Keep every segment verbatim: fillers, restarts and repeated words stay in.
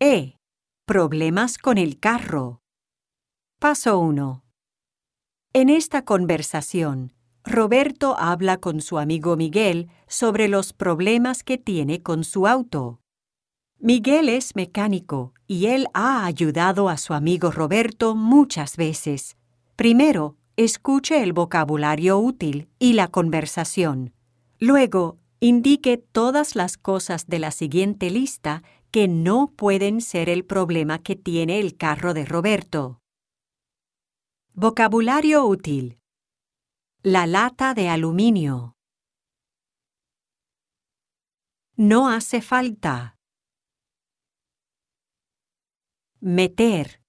E. Problemas con el carro. Paso uno. En esta conversación, Roberto habla con su amigo Miguel sobre los problemas que tiene con su auto. Miguel es mecánico y él ha ayudado a su amigo Roberto muchas veces. Primero, escuche el vocabulario útil y la conversación. Luego, indique todas las cosas de la siguiente lista que no pueden ser el problema que tiene el carro de Roberto. Vocabulario útil. La lata de aluminio. No hace falta. Meter.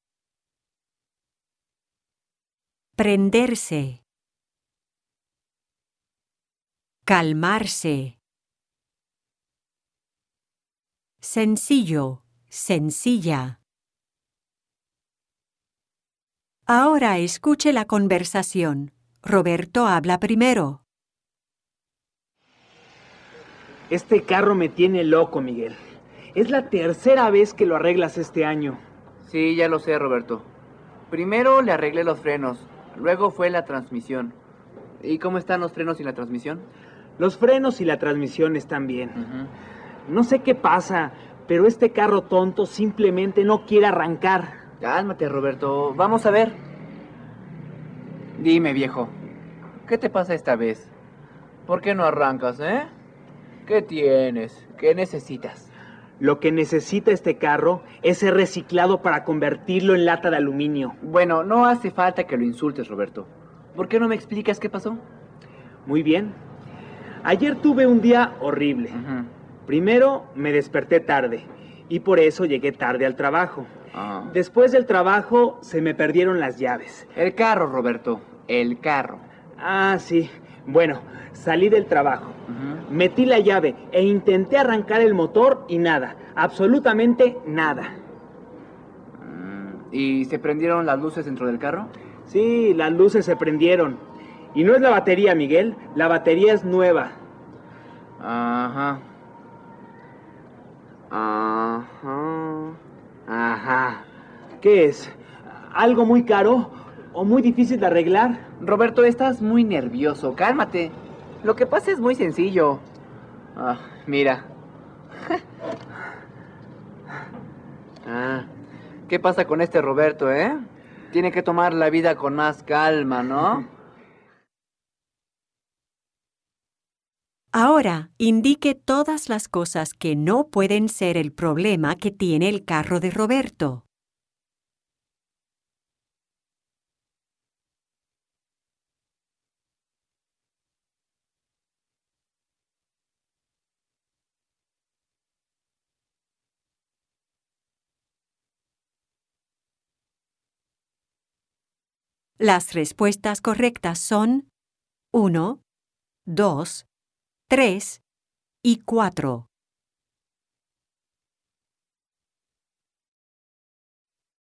Prenderse. Calmarse. Sencillo, sencilla. Ahora escuche la conversación. Roberto habla primero. Este carro me tiene loco, Miguel. Es la tercera vez que lo arreglas este año. Sí, ya lo sé, Roberto. Primero le arreglé los frenos, luego fue la transmisión. ¿Y cómo están los frenos y la transmisión? Los frenos y la transmisión están bien. Uh-huh. No sé qué pasa, pero este carro tonto simplemente no quiere arrancar. Cálmate, Roberto. Vamos a ver. Dime, viejo, ¿qué te pasa esta vez? ¿Por qué no arrancas, eh? ¿Qué tienes? ¿Qué necesitas? Lo que necesita este carro es ser reciclado para convertirlo en lata de aluminio. Bueno, no hace falta que lo insultes, Roberto. ¿Por qué no me explicas qué pasó? Muy bien. Ayer tuve un día horrible. Uh-huh. Primero, me desperté tarde y por eso llegué tarde al trabajo. Uh-huh. Después del trabajo, se me perdieron las llaves. El carro, Roberto. El carro. Ah, sí. Bueno, salí del trabajo. Uh-huh. Metí la llave e intenté arrancar el motor y nada. Absolutamente nada. ¿Y se prendieron las luces dentro del carro? Sí, las luces se prendieron. Y no es la batería, Miguel. La batería es nueva. Ajá. Ajá. Ajá. ¿Qué es? ¿Algo muy caro o muy difícil de arreglar? Roberto, estás muy nervioso. Cálmate. Lo que pasa es muy sencillo. Ah, mira. Ah, ¿qué pasa con este Roberto, eh? Tiene que tomar la vida con más calma, ¿no? Ahora, indique todas las cosas que no pueden ser el problema que tiene el carro de Roberto. Las respuestas correctas son uno, dos, tres y cuatro.